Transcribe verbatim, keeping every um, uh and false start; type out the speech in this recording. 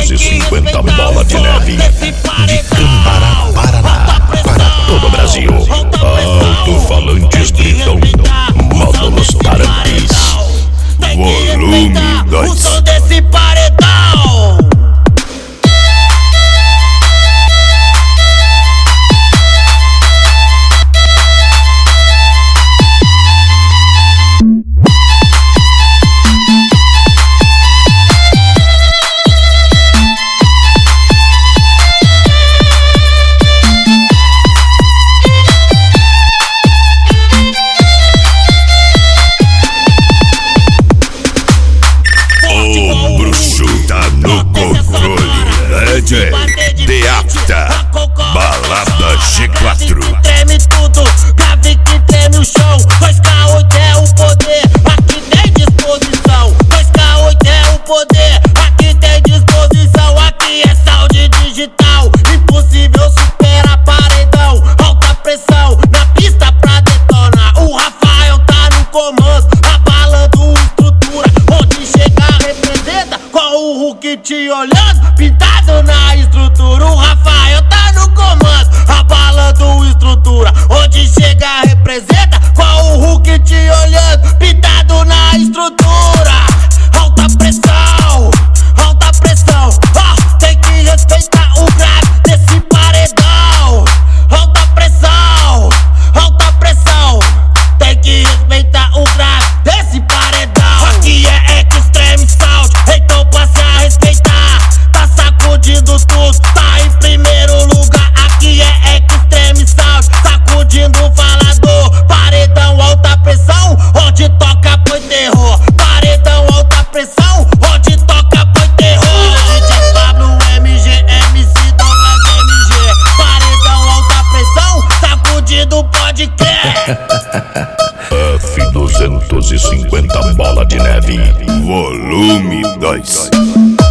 duzentos e cinquenta bola de neve. De Cambará, Paraná, para todo o Brasil. Alto-falantes gritam, módulos parantes. Volume dois. O som desse paredão. De Apta, balada G quatro. Treme tudo, grave que treme o chão. dois K oito é o poder, aqui tem disposição. dois K oito é o poder, aqui tem disposição. Aqui é sound digital, impossível superar paredão. Alta pressão, na pista pra detonar. O Rafael tá no comando, abalando estrutura. Onde chegar representa, com o Hulk te olhando, pintado na estrutura. O Rafael tá no comando, abalando estrutura. Onde chega representa, com o Hulk te olhando, pintado na estrutura. Alta pressão, alta pressão, oh, tem que respeitar o grave desse paredão. Alta pressão, alta pressão, tem que respeitar o grave desse paredão. Aqui é Extreme Sound, então passe a respeitar. Tá sacudindo tudo, tá em primeiro lugar. Aqui é Extreme Sound, sacudindo o falador. Paredão alta pressão, onde toca põe terror. Paredão alta pressão, onde toca põe terror. D J Pablo, M G, M C Douglas, M G. Paredão alta pressão, sacudindo pode crer. F duzentos e cinquenta bola de neve, volume dois.